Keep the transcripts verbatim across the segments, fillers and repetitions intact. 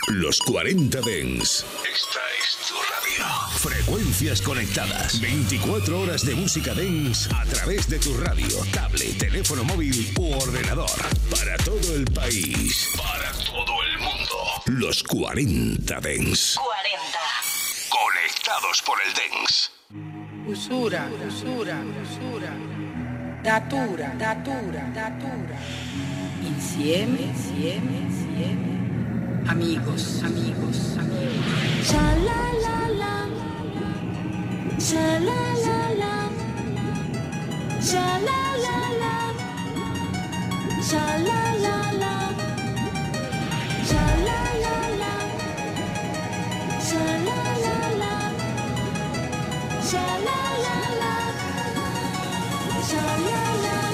Los cuarenta Dance. Esta es tu radio. Frecuencias conectadas. veinticuatro horas de música dance a través de tu radio, tablet, teléfono móvil u ordenador. Para todo el país. Para todo el mundo. Los cuarenta Dance. cuarenta. Conectados por el dance. Usura, usura, usura. Datura, datura, datura. Insieme, insieme, insieme. Amigos, amigos, amigos. Sha la la la, sha la la la, sha la la la, sha la la la, sha la la la, sha la la la, sha la la la, sha la la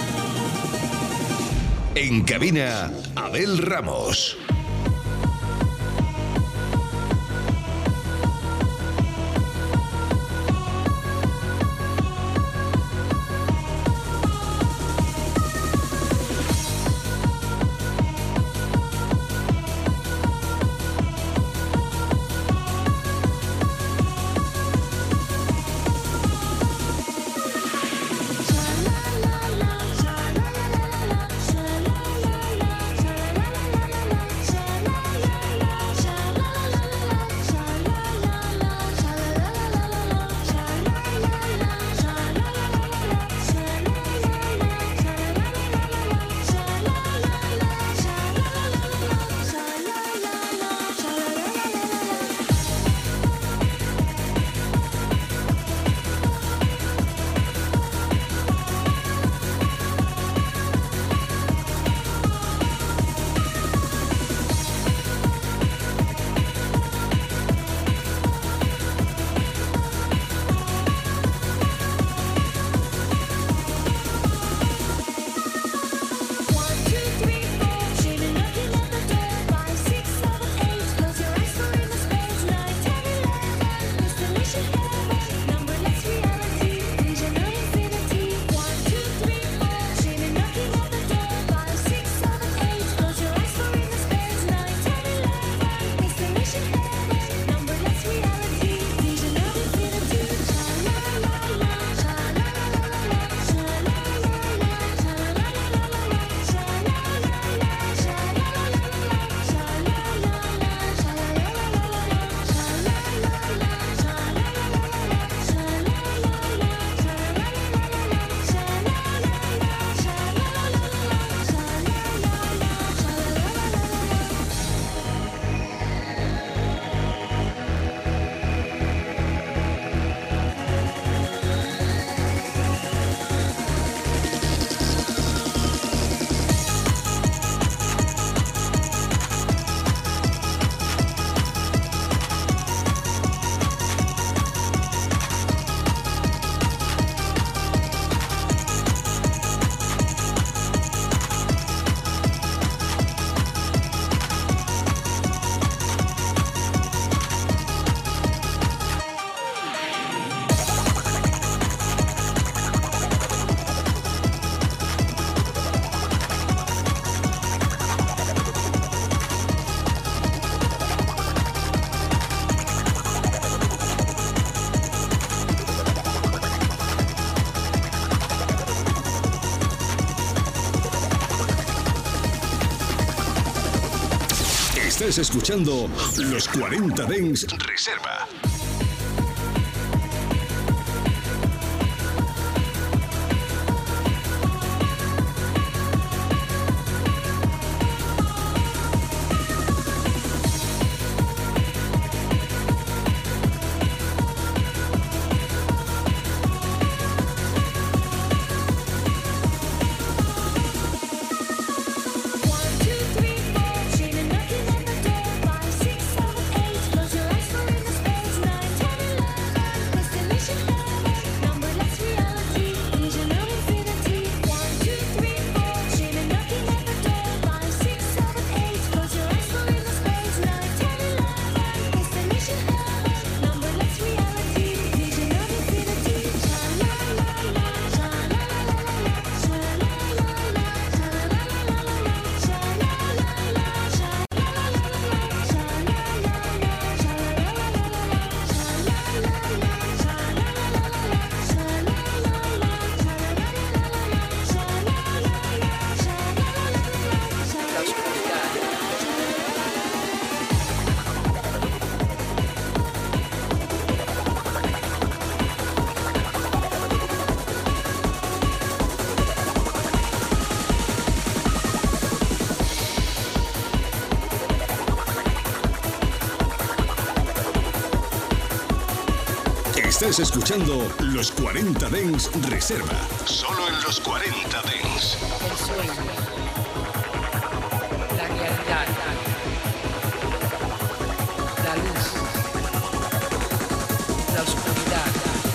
la. En cabina, Abel Ramos. Estás escuchando Los cuarenta Dance Reserva. Knocking on the door, five, six, seven, eight. Close your eyes for in the space. Estás escuchando Los cuarenta Dance Reserva. Solo en Los cuarenta Dance. El sueño, la realidad, la luz, la oscuridad.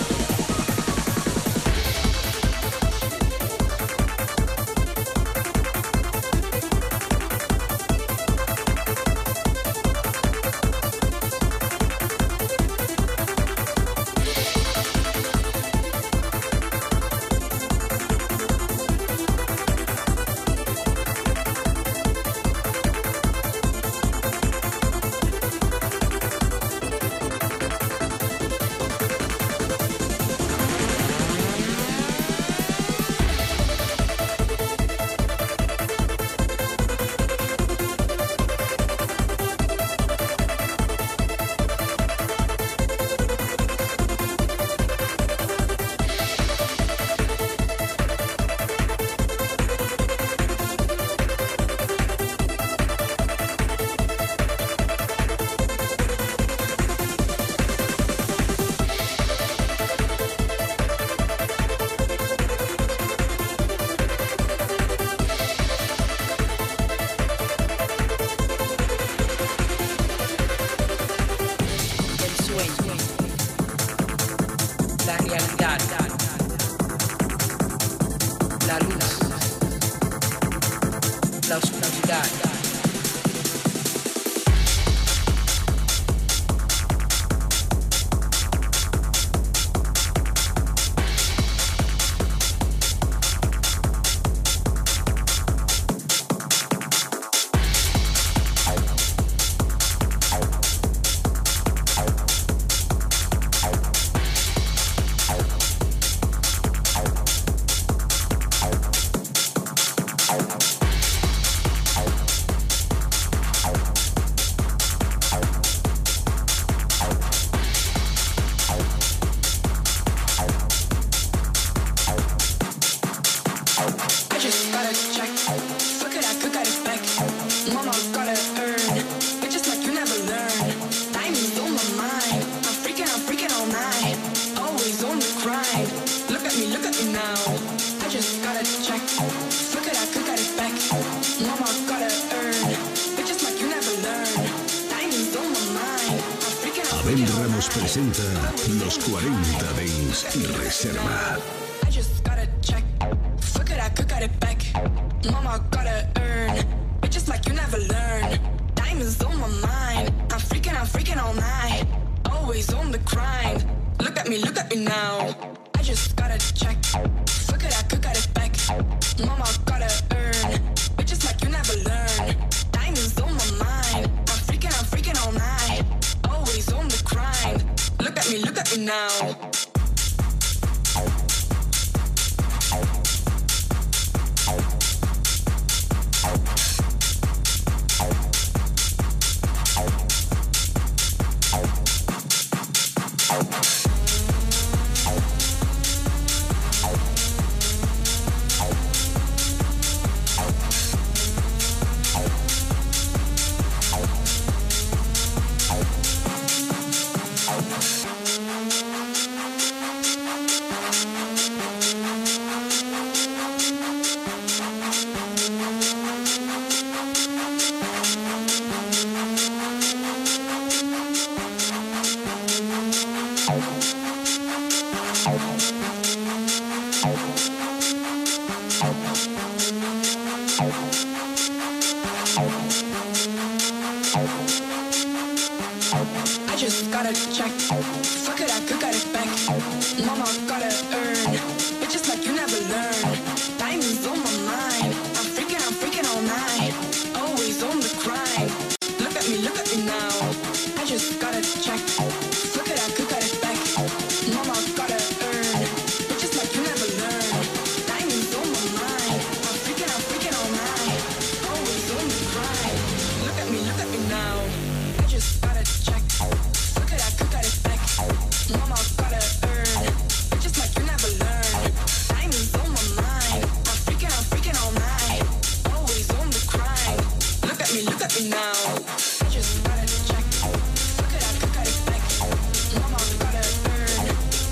Abel Ramos presenta Los cuarenta Dance Reserva. I just gotta check. Fuck it, I could got it back. Mama gotta earn. Bitches like you never learn. Diamonds on my mind. I'm freaking, I'm freaking all night. Always on the grind. Look at me, look at me now. I just gotta check. Fuck it, I could got it back. Mama gotta earn. Bitches like you never learn. Diamonds on my mind. I'm freaking, I'm freaking all night. Always on the grind. Look at me, look at me now. I just gotta check. Fuck it, I could got it back. Mama gotta earn. Bitches like you never learn. Diamonds on my mind. I'm freaking, I'm freaking all night. Always on the grind. Look at me, look at me now. I just gotta check. Fuck it, I could got it back. Mama gotta earn. Bitches like you never learn. Diamonds on my mind. I'm freaking, I'm freaking all night. Always on the grind. Look at me, look at me now. I just gotta check. Fuck it, I could got it back. Mama gotta earn. Bitches like you never learn. Diamonds on my mind. I'm freaking, I'm freaking all night. Always on the grind. Look at me, look at me now. I just gotta check. Fuck it, I could got it back. Mama gotta earn.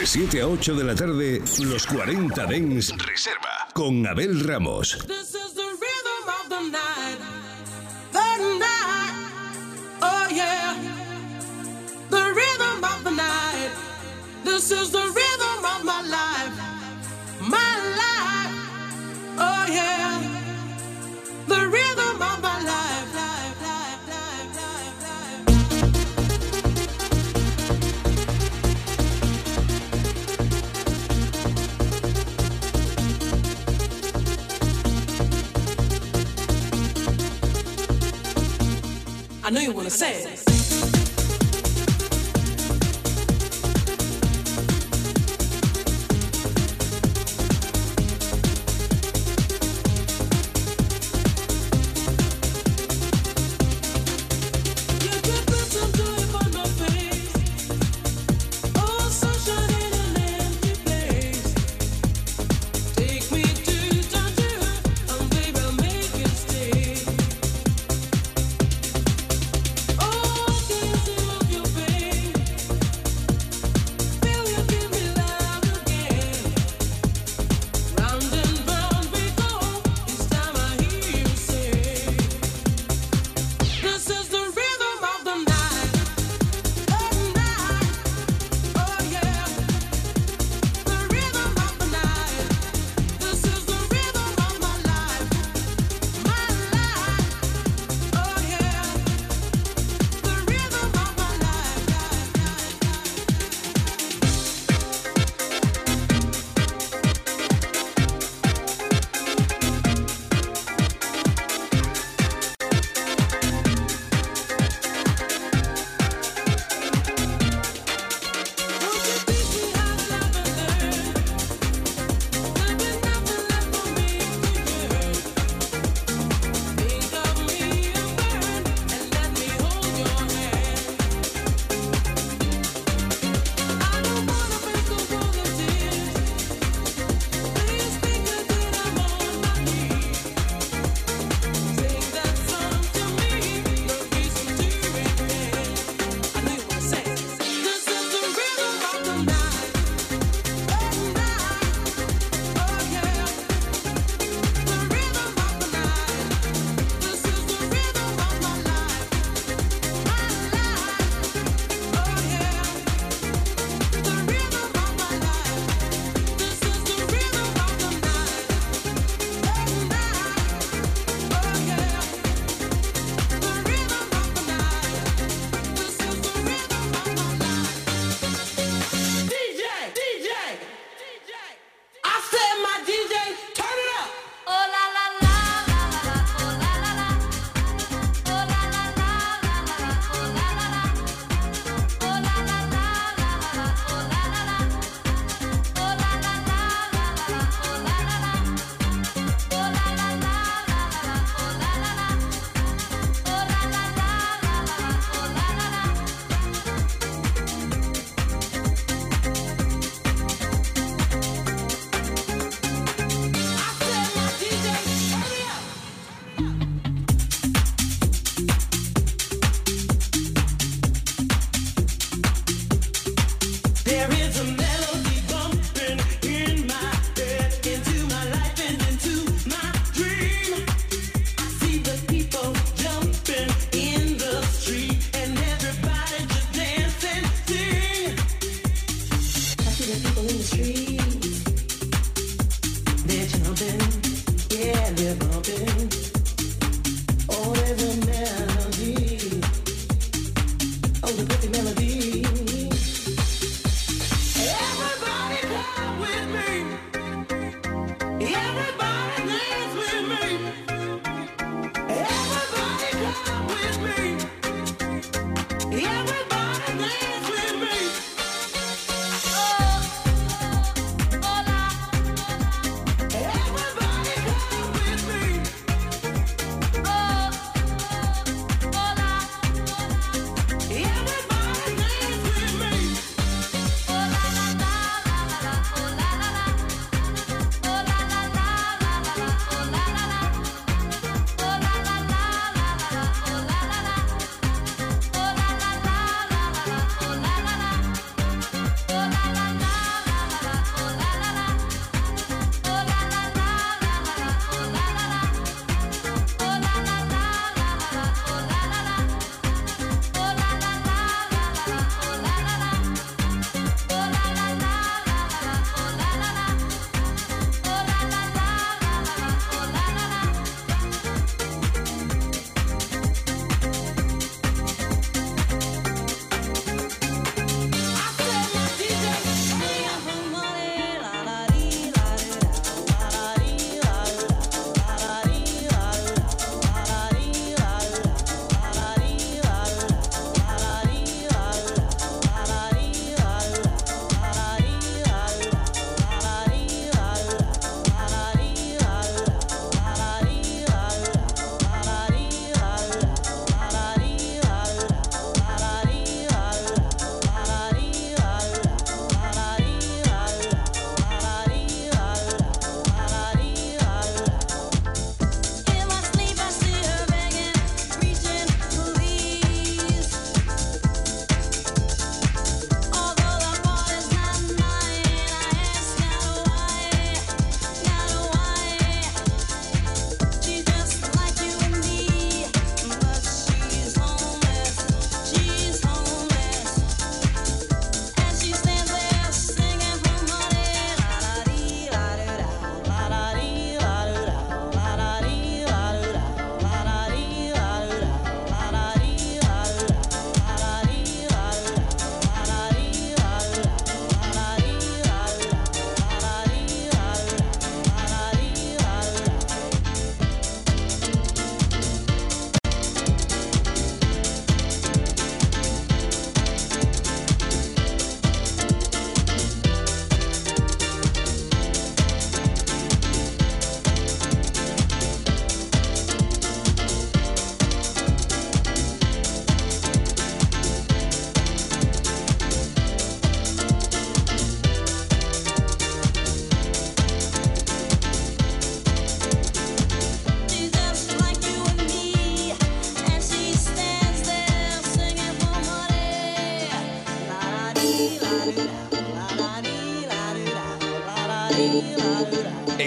De siete a ocho de la tarde, los cuarenta Dance Reserva con Abel Ramos. This is the rhythm of the night. The night. Oh yeah. The rhythm of the night. This is the rhythm of my life. My life. Oh yeah. The rhythm of my life. Life, life, life, life, life. I know you wanna say it. Oh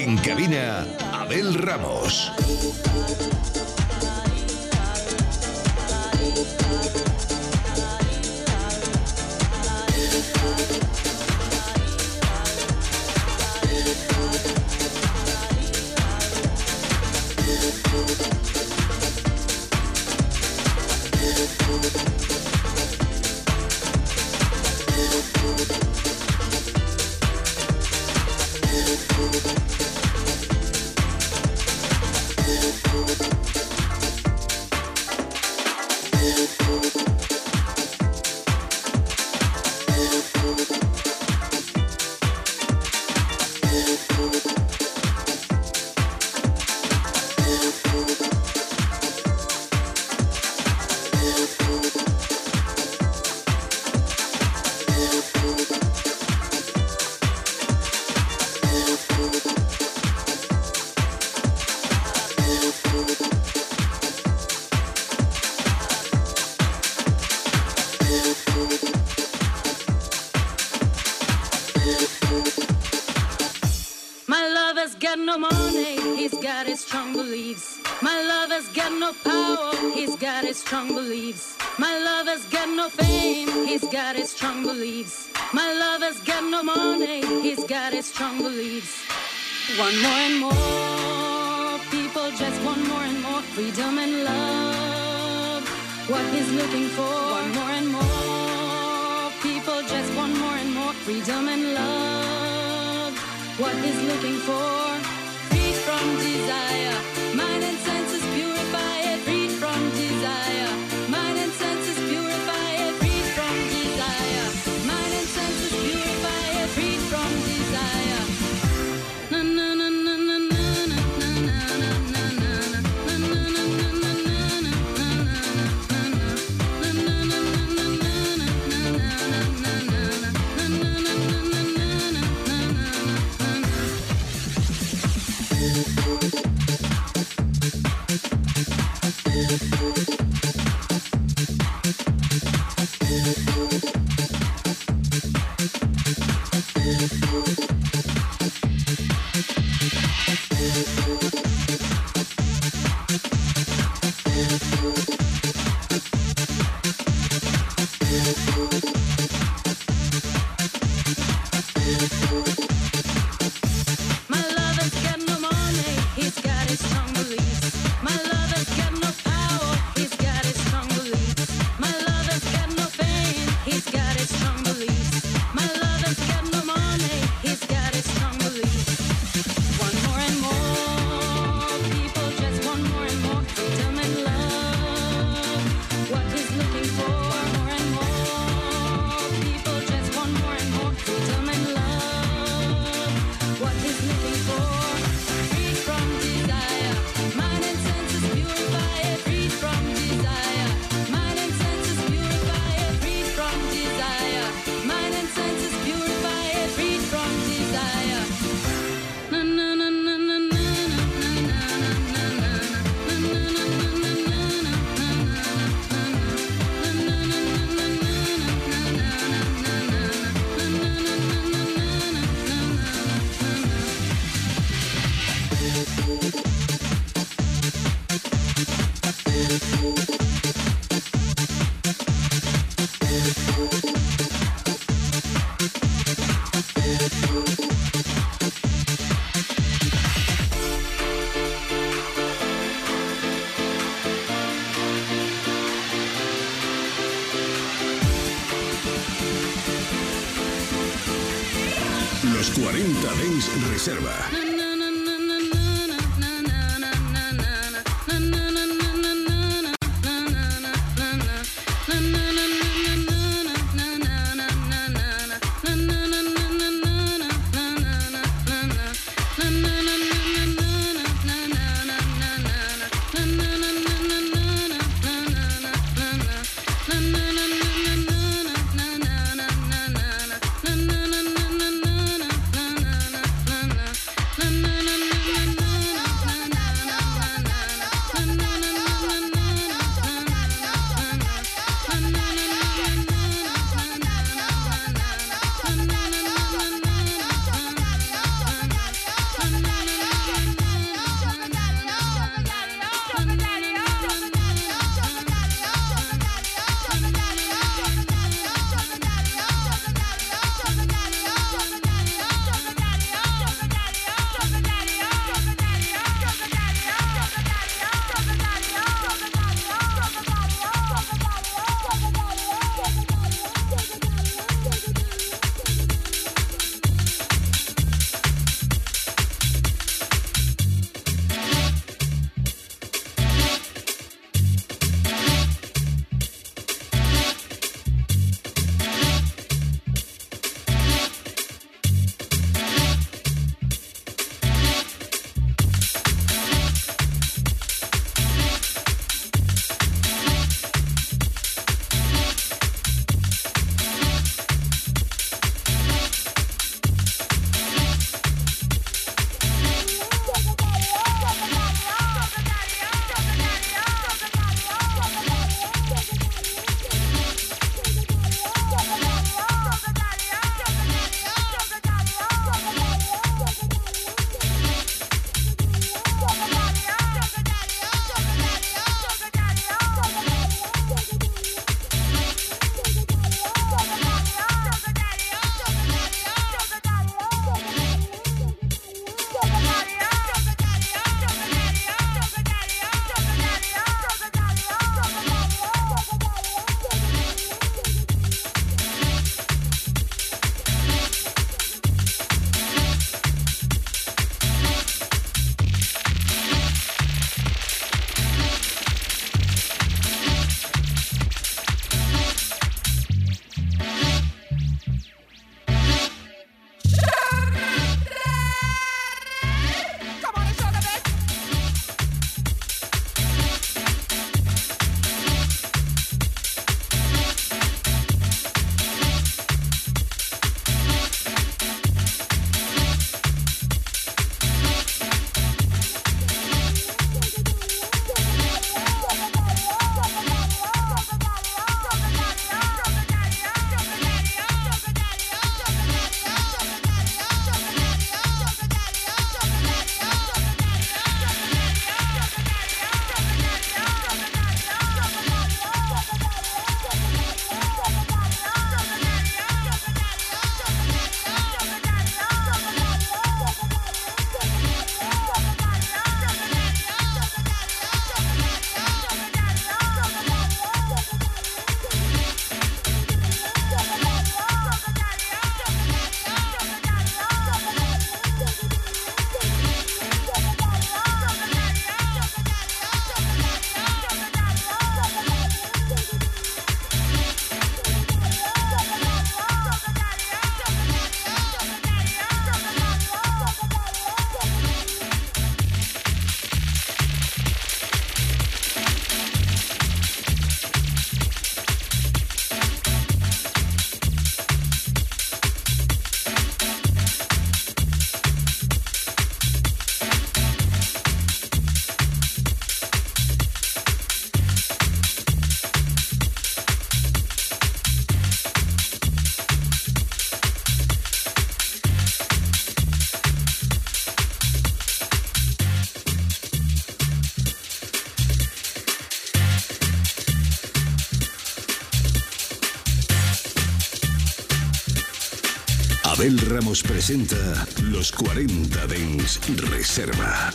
En cabina, Abel Ramos. Strong beliefs. My lover's got no fame, he's got his strong beliefs. My lover's got no money, he's got his strong beliefs. One more and more people just want more and more freedom and love. What he's looking for. One more and more people just want more and more freedom and love. What he's looking for. Free from desire, mind and senses purify it. Free from desire, mind and senses purify it. Free from desire, mind and senses purify it. Free from desire. Na na na na na na na na na na na Los cuarenta Dance Reserva. Na Abel Ramos presenta Los cuarenta Dance Reserva.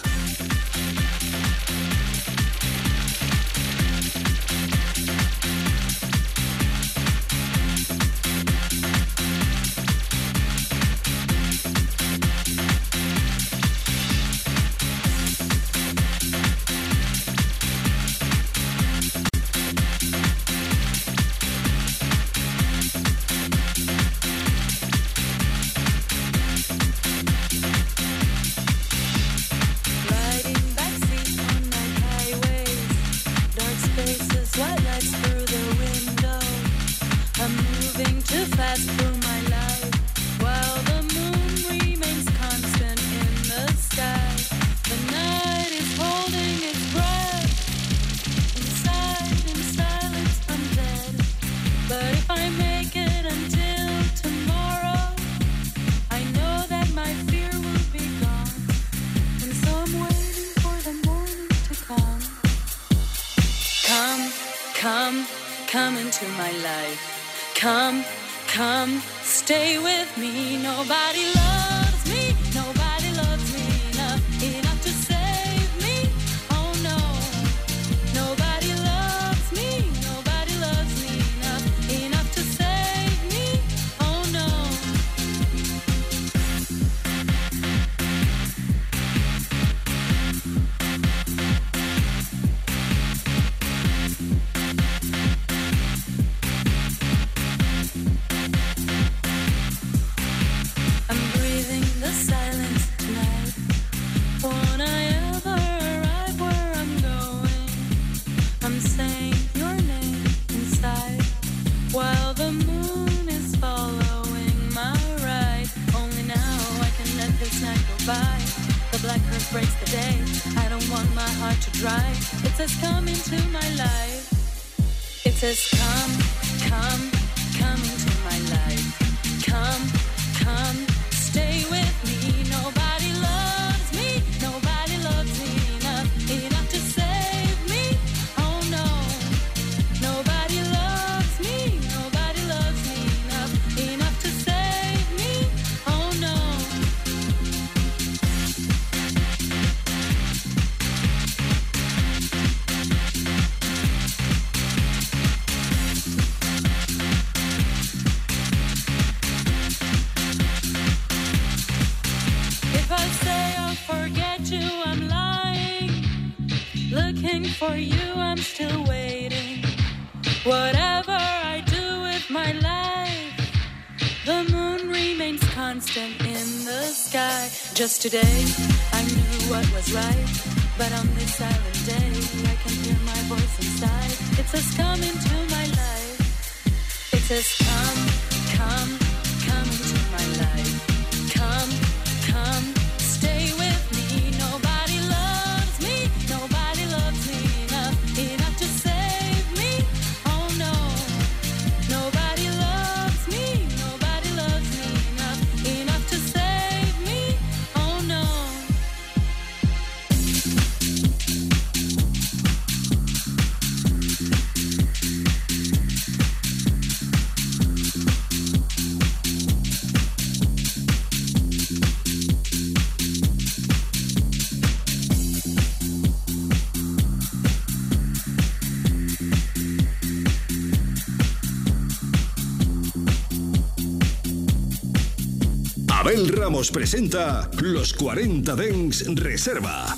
Just today, I knew what was right, but on this silent day, I can hear my voice inside. It says, come into my life. It says, come, come, come into my life. Come, come, stay with me. Nobody loves me, nobody loves me enough, enough to save me. Oh no, nobody loves me, nobody loves me enough, enough to save me. Abel Ramos presenta Los cuarenta Dance Reserva.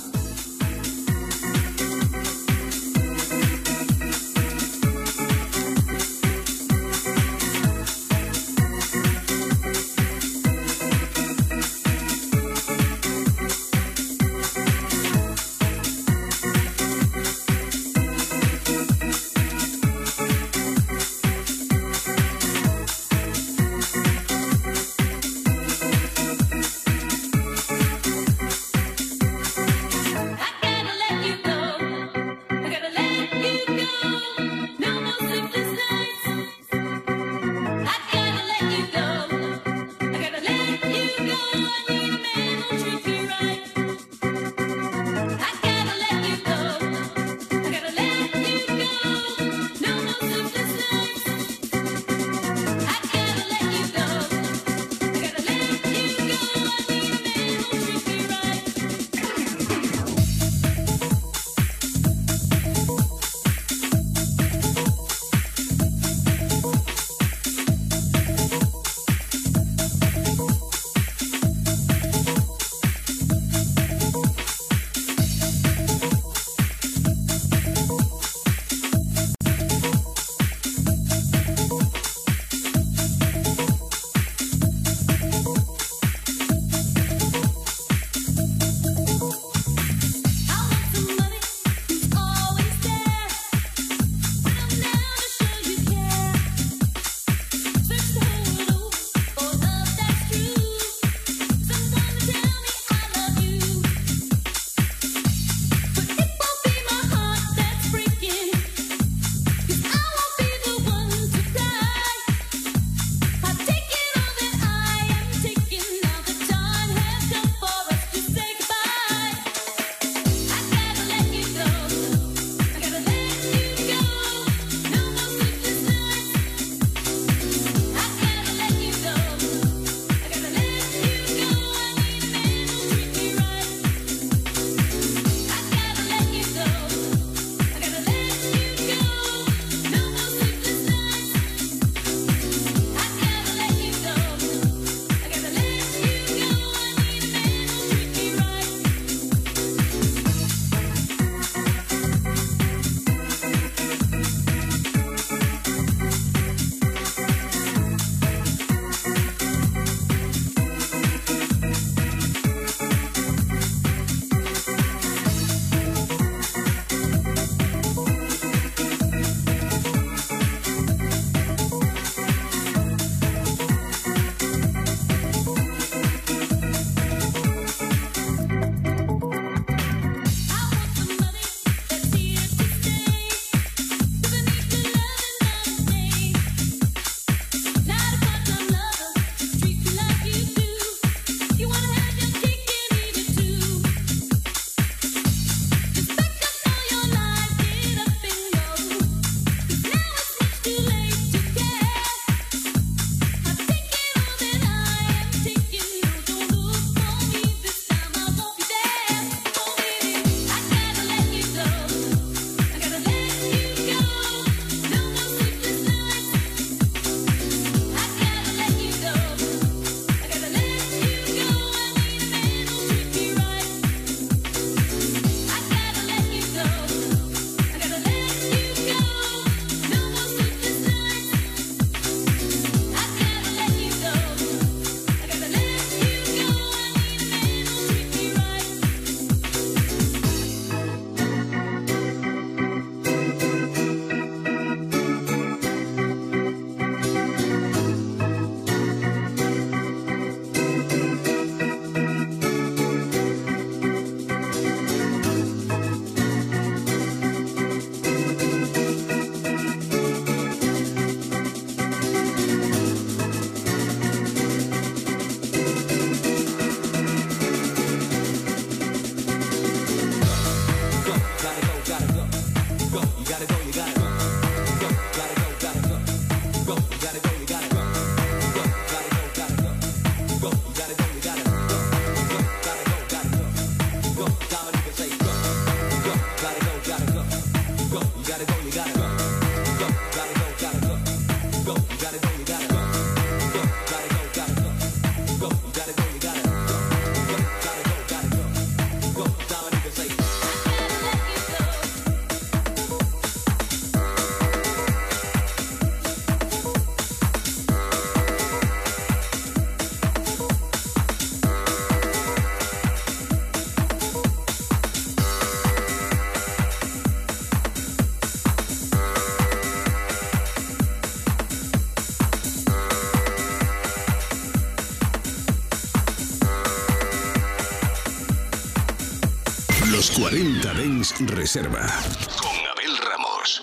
Los cuarenta Dance Reserva con Abel Ramos.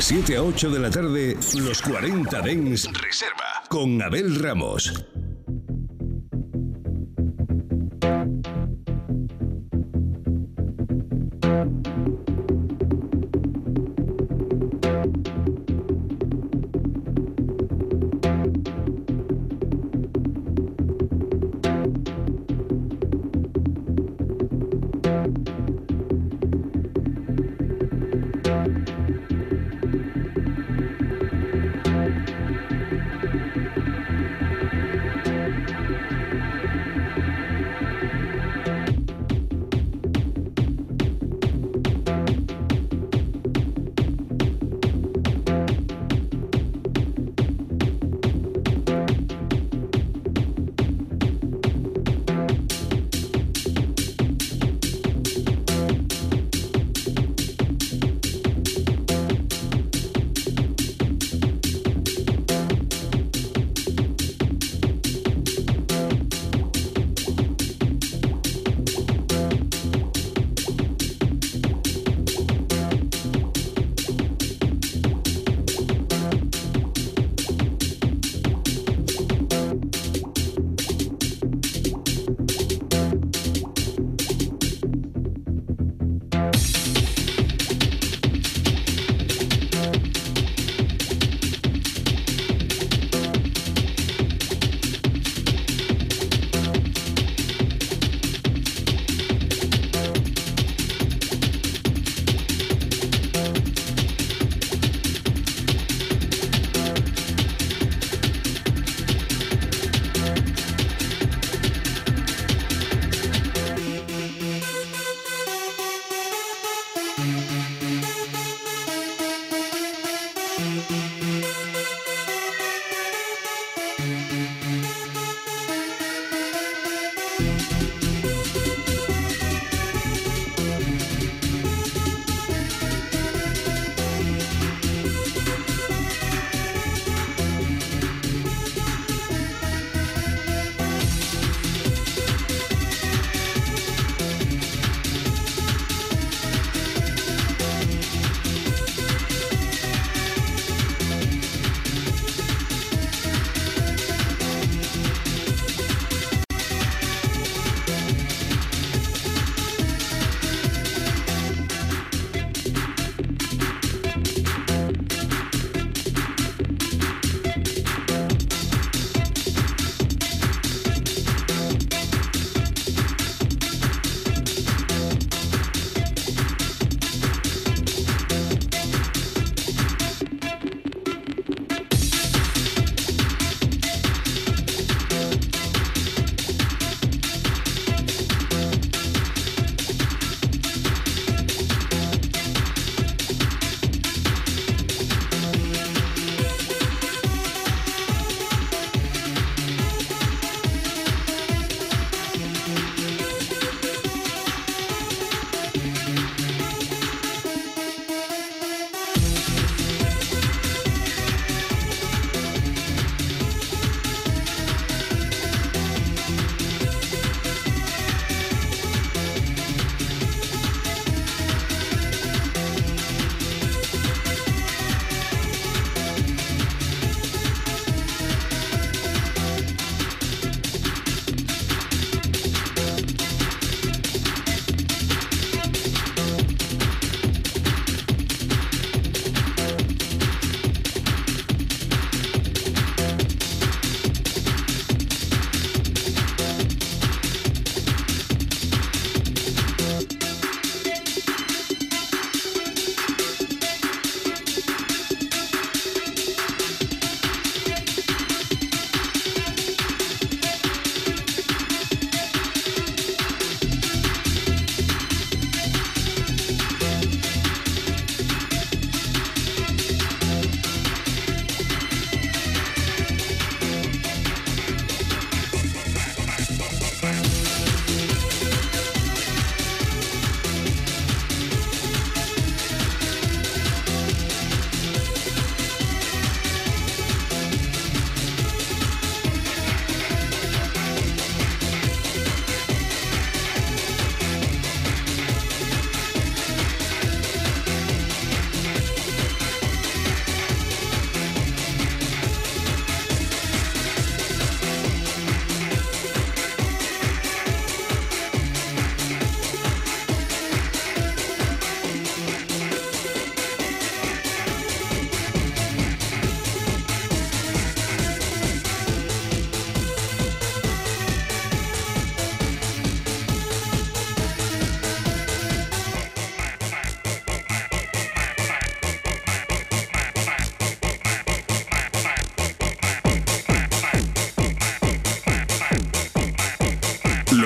siete a ocho de la tarde, los cuarenta Dance Reserva con Abel Ramos.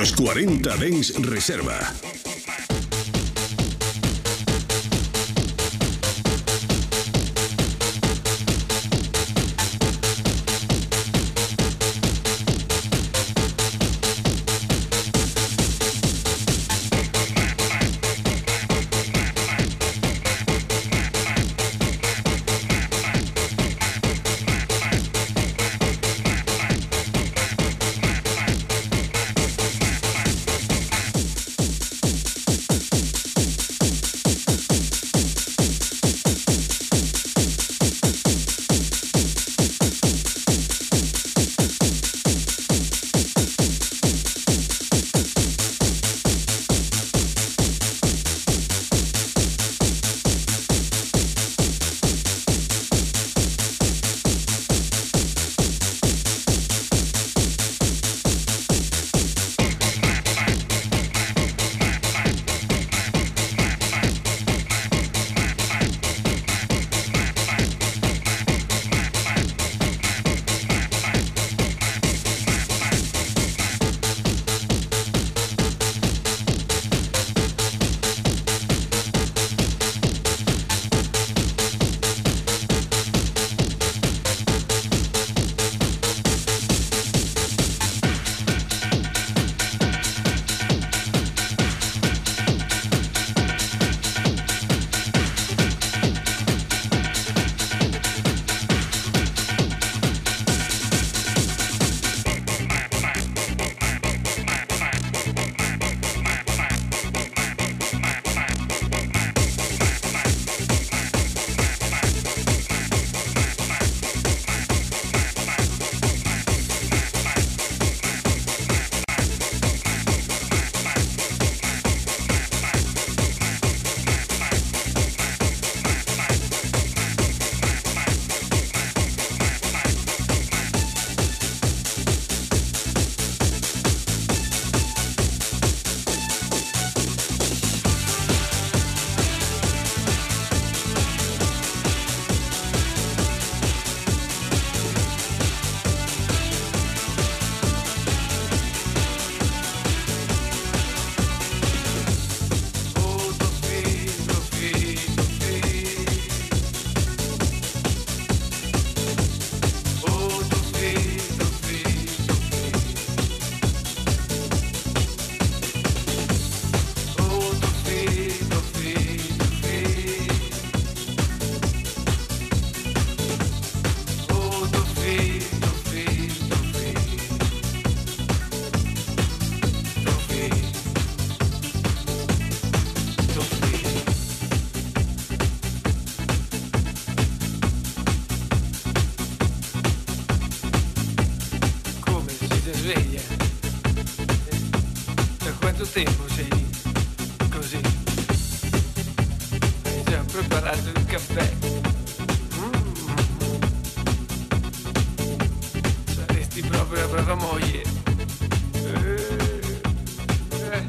Los cuarenta Dance Reserva. tempo sei così? Hai già preparato il caffè? Mm. Saresti proprio la brava moglie. Eh. Eh.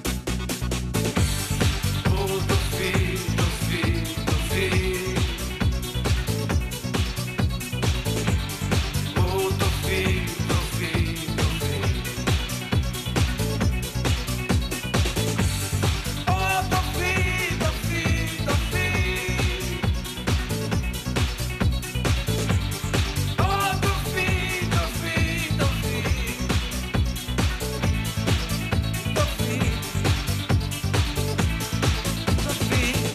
Oh, Tofì, Tofì, Tofì. Oh, Tofì, Tofì, Tofì. Oh, Tofì, Tofì, Tofì. Oh, Tofì, Tofì, Tofì. Tofì. Tofì.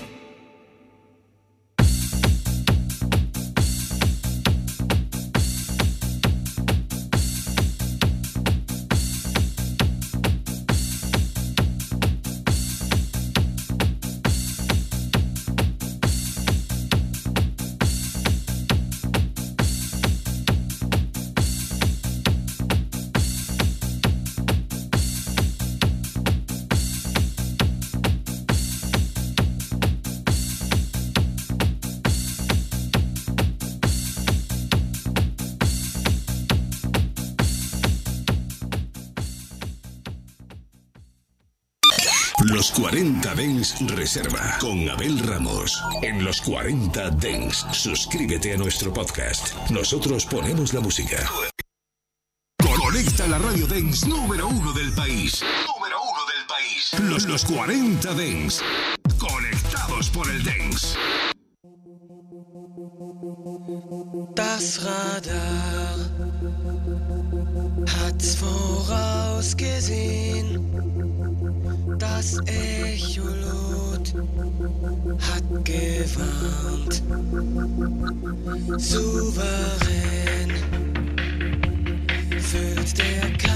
Los cuarenta Dance Reserva con Abel Ramos. En Los cuarenta Dance, suscríbete a nuestro podcast. Nosotros ponemos la música. Conecta la radio Dance número uno del país. Número uno del país. Los, los cuarenta Dance. Conectados por el Dance. Das Radar hat's vorausgesehen. Das Echolot hat gewarnt. Souverän füllt der Kampf